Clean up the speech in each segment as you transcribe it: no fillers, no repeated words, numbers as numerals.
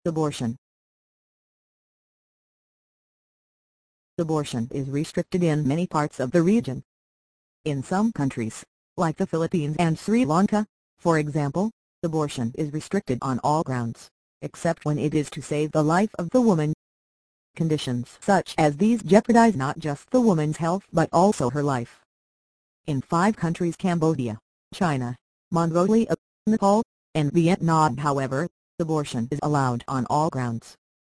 Abortion. Abortion is restricted in many parts of the region. In some countries, like the Philippines and Sri Lanka, for example, abortion is restricted on all grounds, except when it is to save the life of the woman. Conditions such as these jeopardize not just the woman's health but also her life. In 5 countries, Cambodia, China, Mongolia, Nepal, and Vietnam, however, abortion is allowed on all grounds.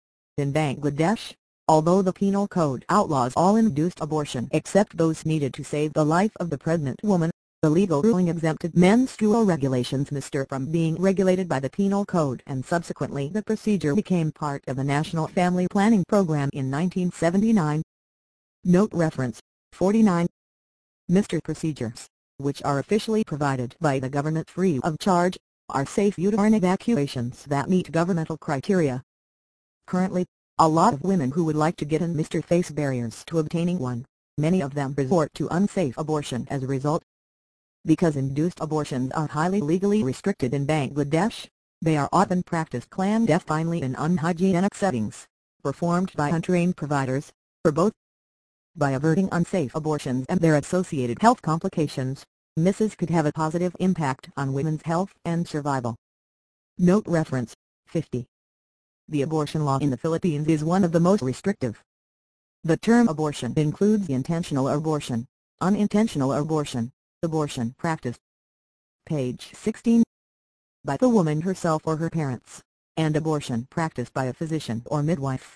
In Bangladesh, although the penal code outlaws all induced abortion except those needed to save the life of the pregnant woman, the legal ruling exempted menstrual regulations from being regulated by the penal code, and subsequently the procedure became part of the National Family Planning Program in 1979. Note reference, 49. Mr. Procedures, which are officially provided by the government free of charge, are safe uterine evacuations that meet governmental criteria. Currently, a lot of women who would like to get in Mr. face barriers to obtaining one. Many of them resort to unsafe abortion as a result. Because induced abortions are highly legally restricted in Bangladesh, they are often practiced clandestinely in unhygienic settings, performed by untrained providers, or both. By averting unsafe abortions and their associated health complications, Mrs. could have a positive impact on women's health and survival. Note reference, 50. The abortion law in the Philippines is one of the most restrictive. The term abortion includes intentional abortion, unintentional abortion, abortion practiced, page 16, by the woman herself or her parents, and abortion practiced by a physician or midwife.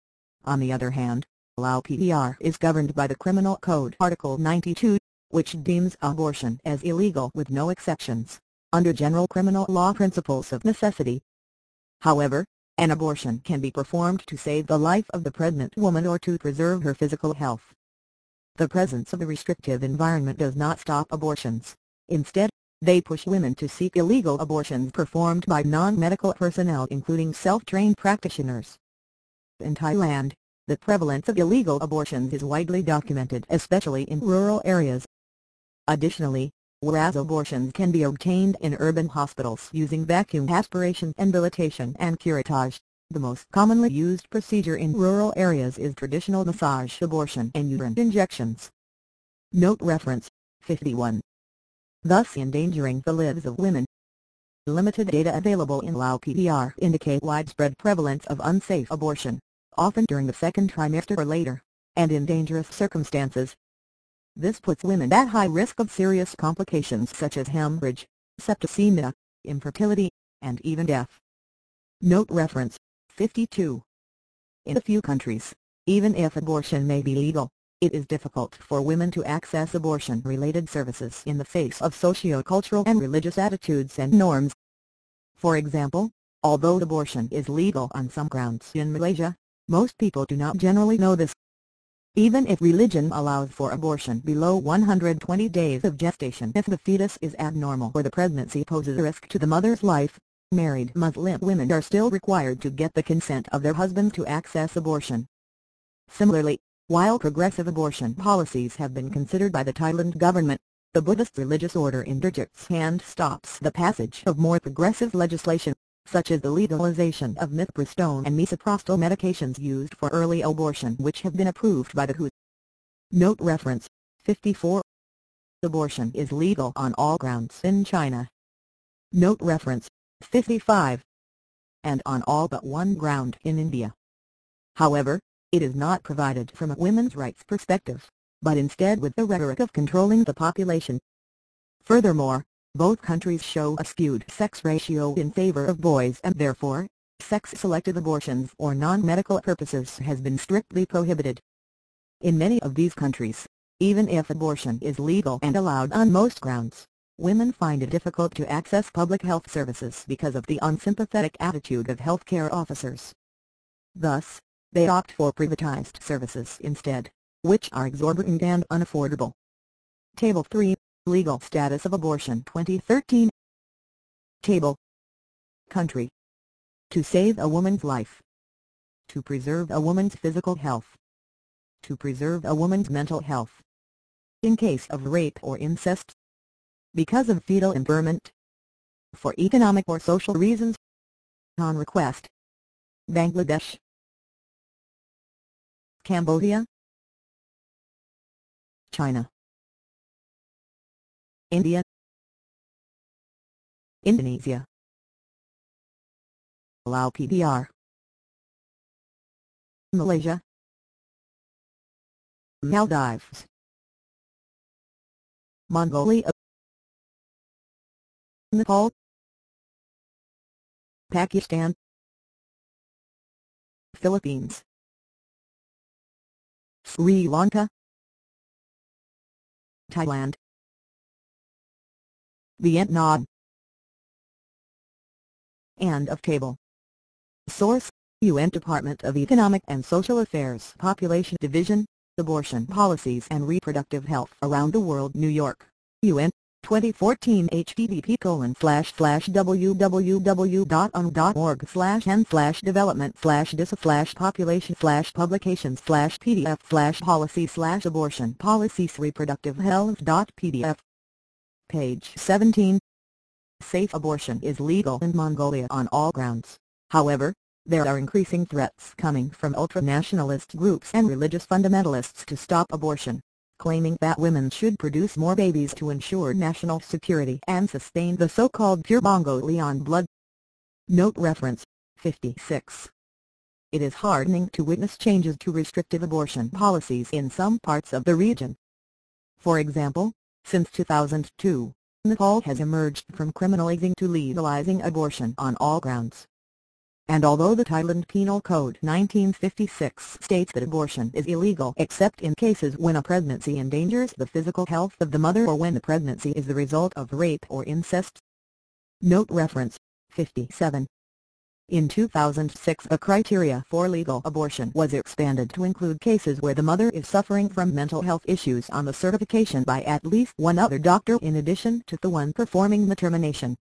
On the other hand, LAU-PDR is governed by the Criminal Code Article 92, which deems abortion as illegal with no exceptions, under general criminal law principles of necessity. However, an abortion can be performed to save the life of the pregnant woman or to preserve her physical health. The presence of a restrictive environment does not stop abortions. Instead, they push women to seek illegal abortions performed by non-medical personnel, including self-trained practitioners. In Thailand, the prevalence of illegal abortions is widely documented, especially in rural areas. Additionally, whereas abortions can be obtained in urban hospitals using vacuum aspiration, embolization and curettage, the most commonly used procedure in rural areas is traditional massage abortion and uterine injections. Note reference, 51. Thus endangering the lives of women. Limited data available in LAU-PDR indicate widespread prevalence of unsafe abortion, often during the second trimester or later, and in dangerous circumstances. This puts women at high risk of serious complications such as hemorrhage, septicemia, infertility, and even death. Note reference, 52. In a few countries, even if abortion may be legal, it is difficult for women to access abortion-related services in the face of socio-cultural and religious attitudes and norms. For example, although abortion is legal on some grounds in Malaysia, most people do not generally know this. Even if religion allows for abortion below 120 days of gestation if the fetus is abnormal or the pregnancy poses a risk to the mother's life, married Muslim women are still required to get the consent of their husbands to access abortion. Similarly, while progressive abortion policies have been considered by the Thailand government, the Buddhist religious order interdicts and stops the passage of more progressive legislation, such as the legalization of mifepristone and misoprostol medications used for early abortion, which have been approved by the WHO. Note reference, 54. Abortion is legal on all grounds in China. Note reference, 55. And on all but one ground in India. However, it is not provided from a women's rights perspective, but instead with the rhetoric of controlling the population. Furthermore, both countries show a skewed sex ratio in favor of boys, and therefore, sex-selective abortions for non-medical purposes has been strictly prohibited. In many of these countries, even if abortion is legal and allowed on most grounds, women find it difficult to access public health services because of the unsympathetic attitude of healthcare officers. Thus, they opt for privatized services instead, which are exorbitant and unaffordable. Table 3. Legal status of abortion 2013. Table. Country. To save a woman's life. To preserve a woman's physical health. To preserve a woman's mental health. In case of rape or incest. Because of fetal impairment. For economic or social reasons. On request. Bangladesh, Cambodia, China, India, Indonesia, Laos PDR, Malaysia, Maldives, Mongolia, Nepal, Pakistan, Philippines, Sri Lanka, Thailand, Vietnam. End of table. Source: UN Department of Economic and Social Affairs Population Division, Abortion Policies and Reproductive Health Around the World, New York, UN, 2014. http://www.un.org/n/development/disa/policy/abortion policies/reproductive health.pdf. Page 17. Safe abortion is legal in Mongolia on all grounds. However, there are increasing threats coming from ultranationalist groups and religious fundamentalists to stop abortion, claiming that women should produce more babies to ensure national security and sustain the so-called pure Mongolian blood. Note reference, 56. It is heartening to witness changes to restrictive abortion policies in some parts of the region. For example, since 2002, Nepal has emerged from criminalizing to legalizing abortion on all grounds. And although the Thailand Penal Code 1956 states that abortion is illegal except in cases when a pregnancy endangers the physical health of the mother or when the pregnancy is the result of rape or incest. Note reference, 57. In 2006, a criteria for legal abortion was expanded to include cases where the mother is suffering from mental health issues on the certification by at least one other doctor in addition to the one performing the termination.